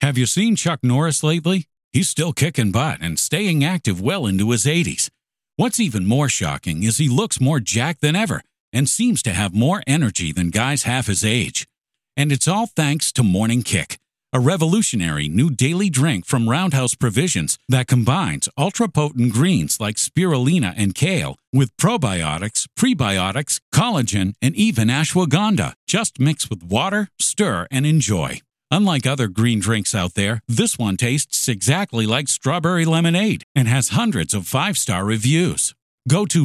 Have you seen Chuck Norris lately? He's still kicking butt and staying active well into his 80s. What's even more shocking is he looks more jacked than ever and seems to have more energy than guys half his age. And it's all thanks to Morning Kick, a revolutionary new daily drink from Roundhouse Provisions that combines ultra-potent greens like spirulina and kale with probiotics, prebiotics, collagen, and even ashwagandha. Just mix with water, stir, and enjoy. Unlike other green drinks out there, this one tastes exactly like strawberry lemonade and has hundreds of 5-star reviews. Go to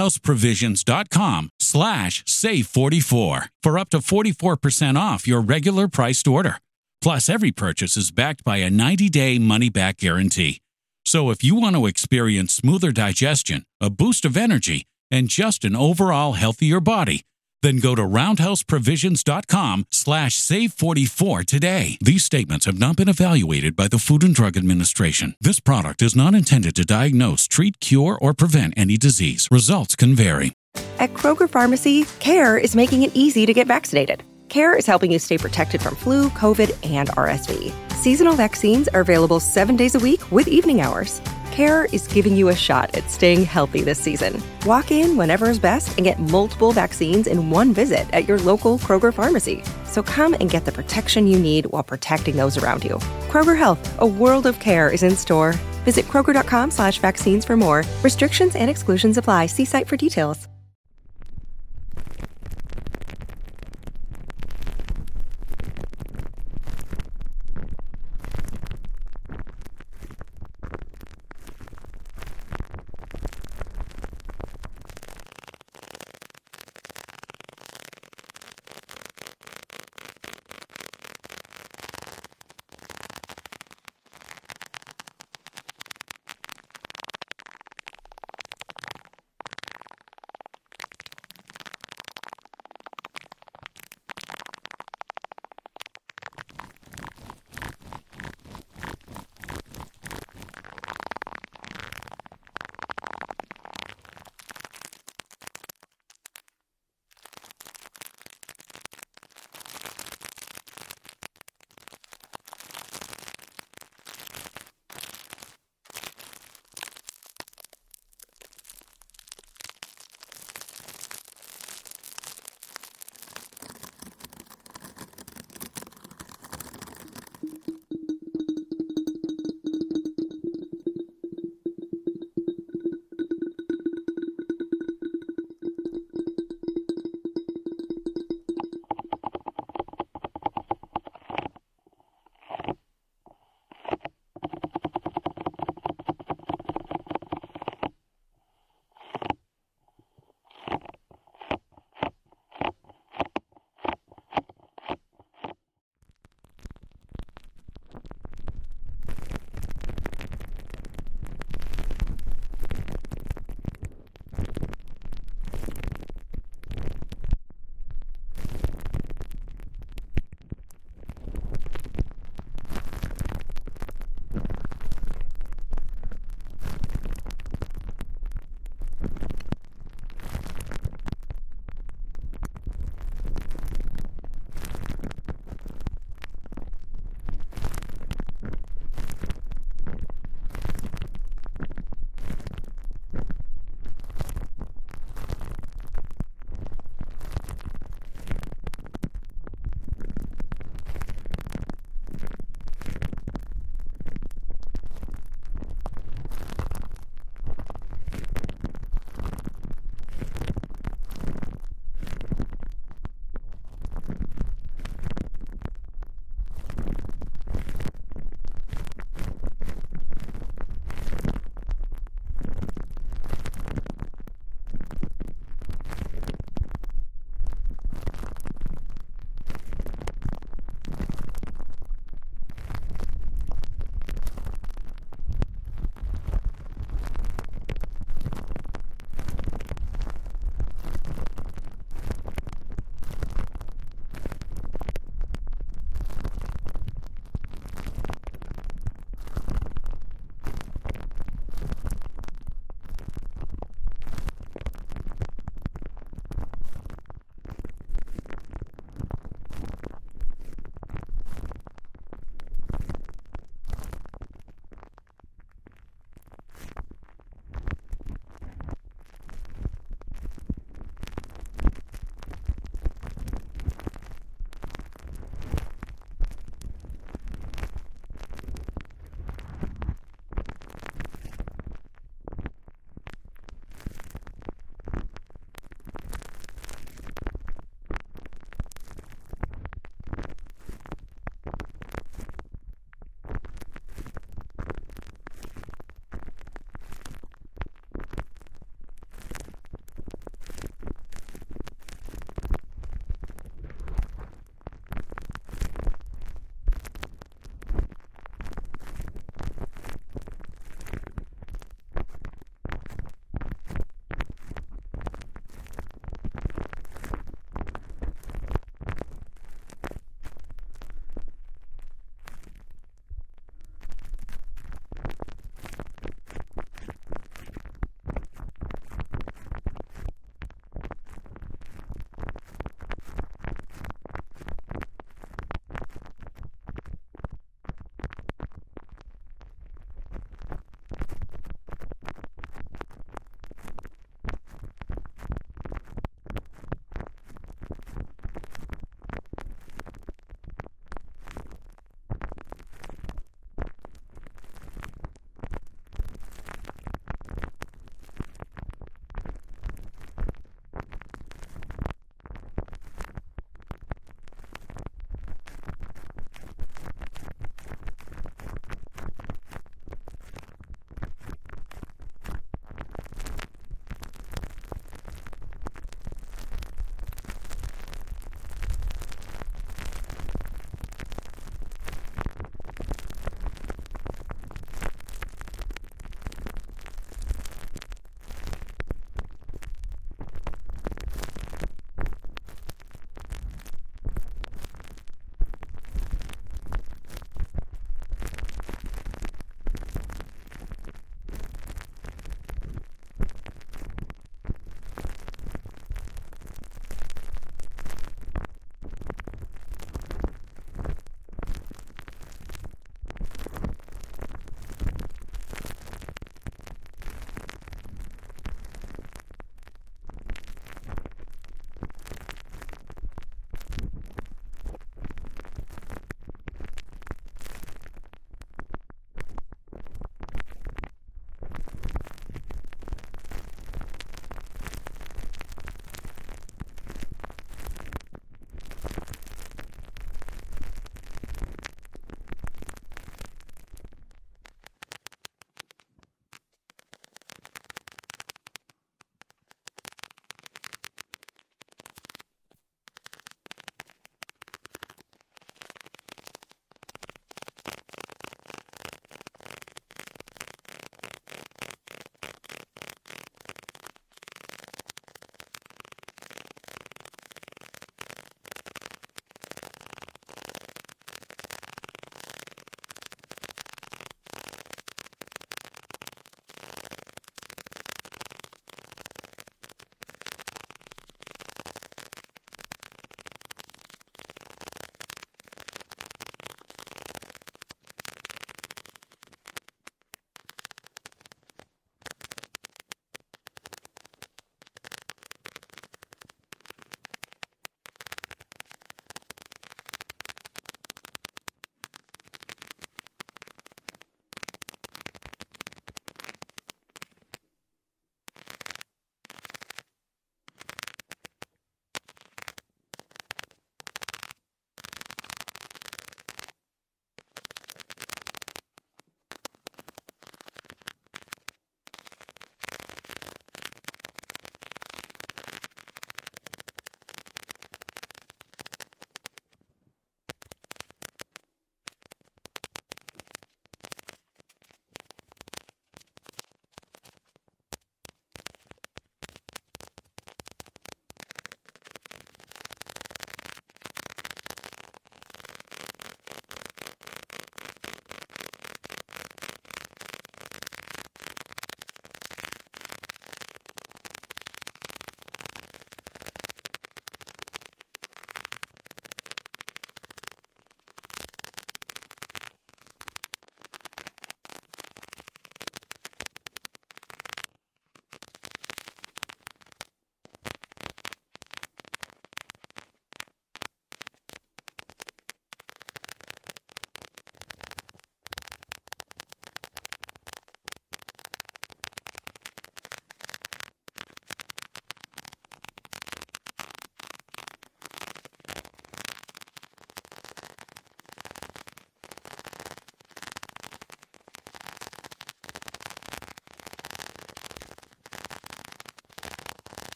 roundhouseprovisions.com/save44 for up to 44% off your regular priced order. Plus, every purchase is backed by a 90-day money-back guarantee. So if you want to experience smoother digestion, a boost of energy, and just an overall healthier body, then go to roundhouseprovisions.com/save44 today. These statements have not been evaluated by the Food and Drug Administration. This product is not intended to diagnose, treat, cure, or prevent any disease. Results can vary. At Kroger Pharmacy, CARE is making it easy to get vaccinated. CARE is helping you stay protected from flu, COVID, and RSV. Seasonal vaccines are available 7 days a week with evening hours. CARE is giving you a shot at staying healthy this season. Walk in whenever is best and get multiple vaccines in one visit at your local Kroger pharmacy. So come and get the protection you need while protecting those around you. Kroger Health, a world of care is in store. Visit Kroger.com/vaccines for more. Restrictions and exclusions apply. See site for details.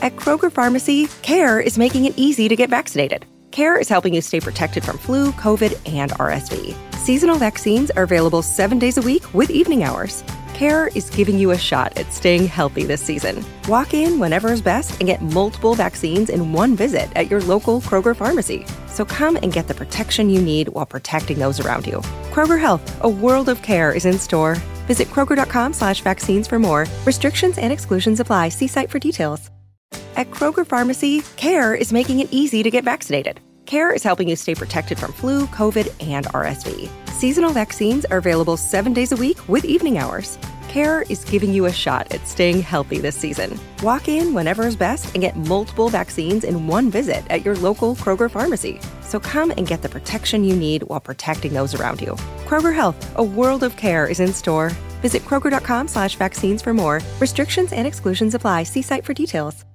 At Kroger Pharmacy, CARE is making it easy to get vaccinated. CARE is helping you stay protected from flu, COVID, and RSV. Seasonal vaccines are available 7 days a week with evening hours. CARE is giving you a shot at staying healthy this season. Walk in whenever is best and get multiple vaccines in one visit at your local Kroger pharmacy. So come and get the protection you need while protecting those around you. Kroger Health, a world of care is in store. Visit Kroger.com/vaccines for more. Restrictions and exclusions apply. See site for details. At Kroger Pharmacy, CARE is making it easy to get vaccinated. CARE is helping you stay protected from flu, COVID, and RSV. Seasonal vaccines are available 7 days a week with evening hours. CARE is giving you a shot at staying healthy this season. Walk in whenever is best and get multiple vaccines in one visit at your local Kroger pharmacy. So come and get the protection you need while protecting those around you. Kroger Health, a world of care is in store. Visit Kroger.com/vaccines for more. Restrictions and exclusions apply. See site for details.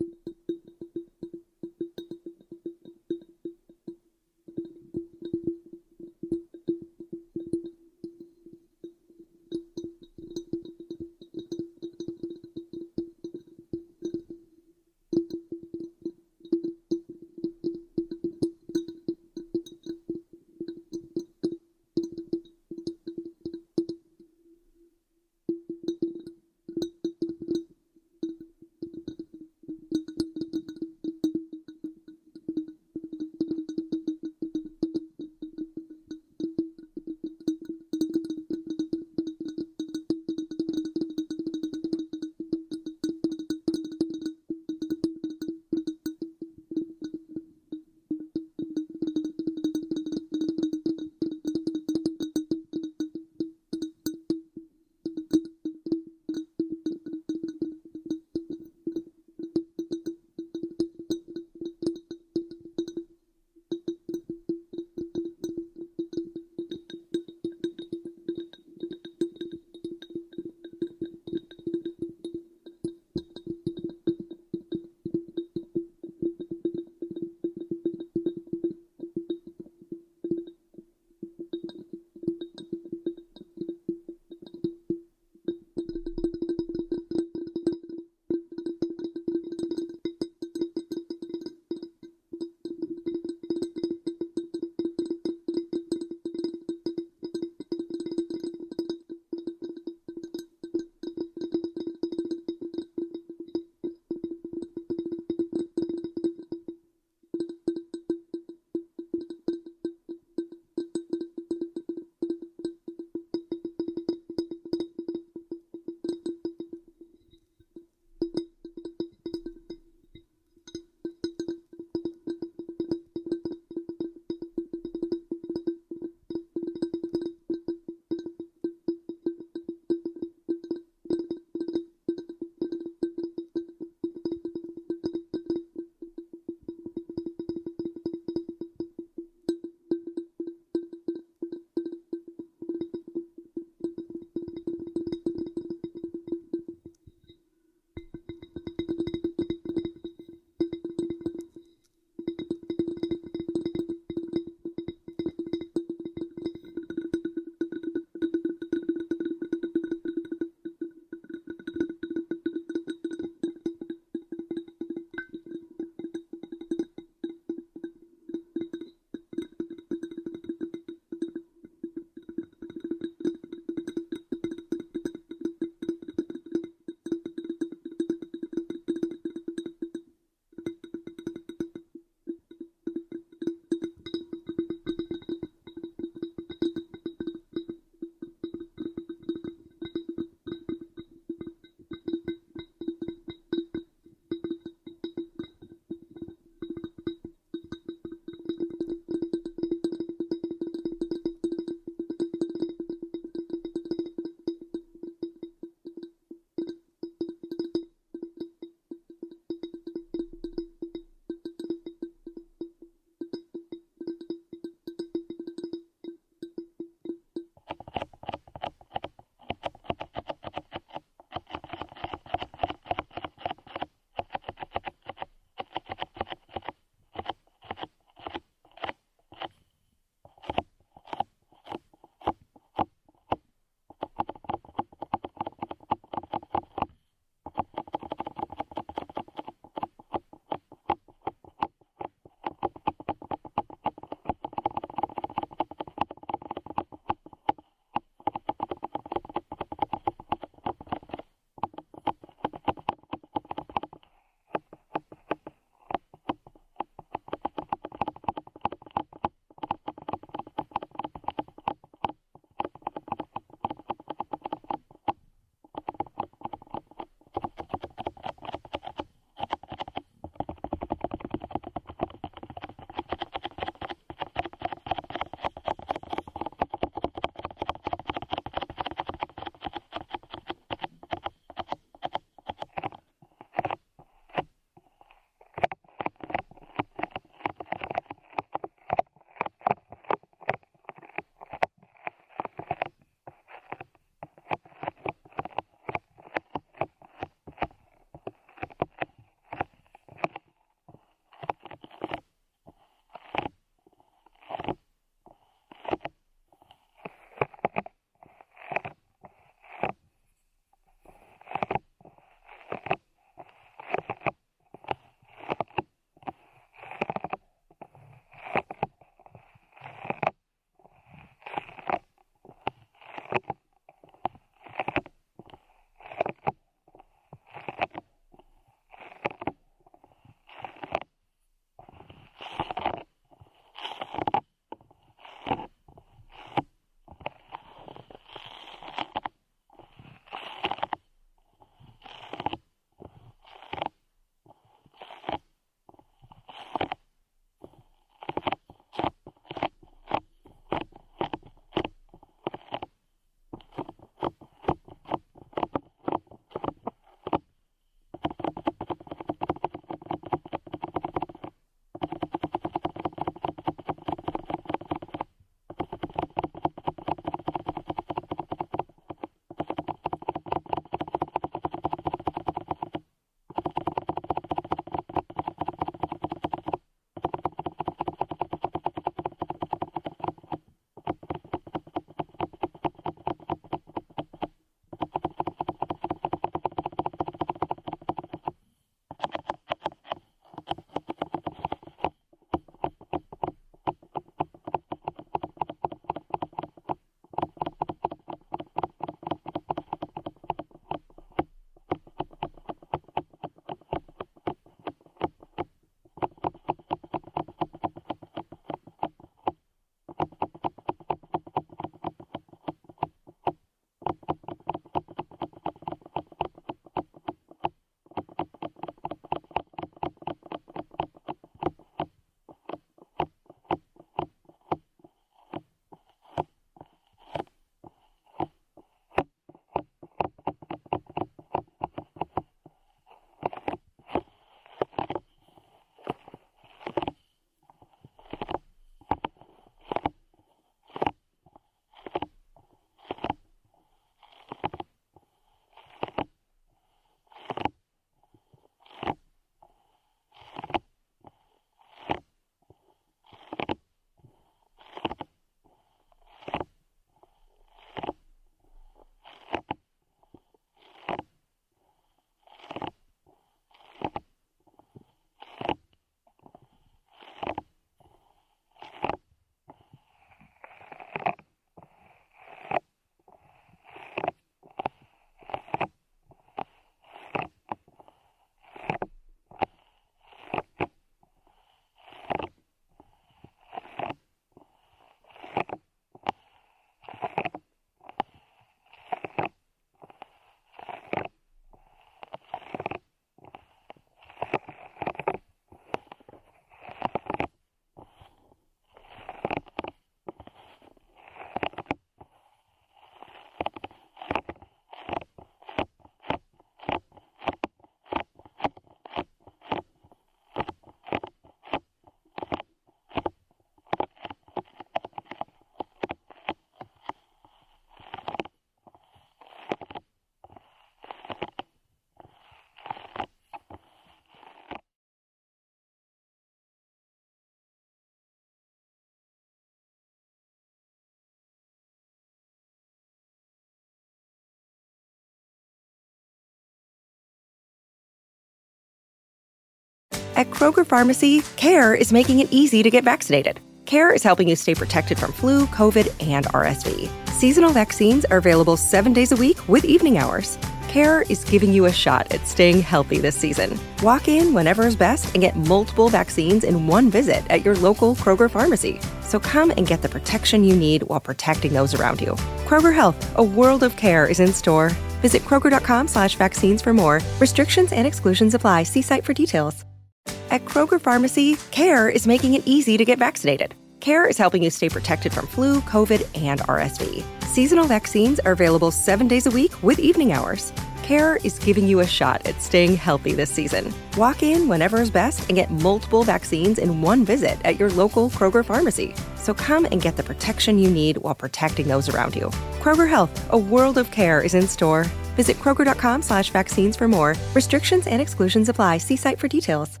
At Kroger Pharmacy, CARE is making it easy to get vaccinated. CARE is helping you stay protected from flu, COVID, and RSV. Seasonal vaccines are available 7 days a week with evening hours. CARE is giving you a shot at staying healthy this season. Walk in whenever is best and get multiple vaccines in one visit at your local Kroger pharmacy. So come and get the protection you need while protecting those around you. Kroger Health, a world of care is in store. Visit Kroger.com/vaccines for more. Restrictions and exclusions apply. See site for details. At Kroger Pharmacy, CARE is making it easy to get vaccinated. CARE is helping you stay protected from flu, COVID, and RSV. Seasonal vaccines are available 7 days a week with evening hours. CARE is giving you a shot at staying healthy this season. Walk in whenever is best and get multiple vaccines in one visit at your local Kroger pharmacy. So come and get the protection you need while protecting those around you. Kroger Health, a world of care is in store. Visit Kroger.com/vaccines for more. Restrictions and exclusions apply. See site for details.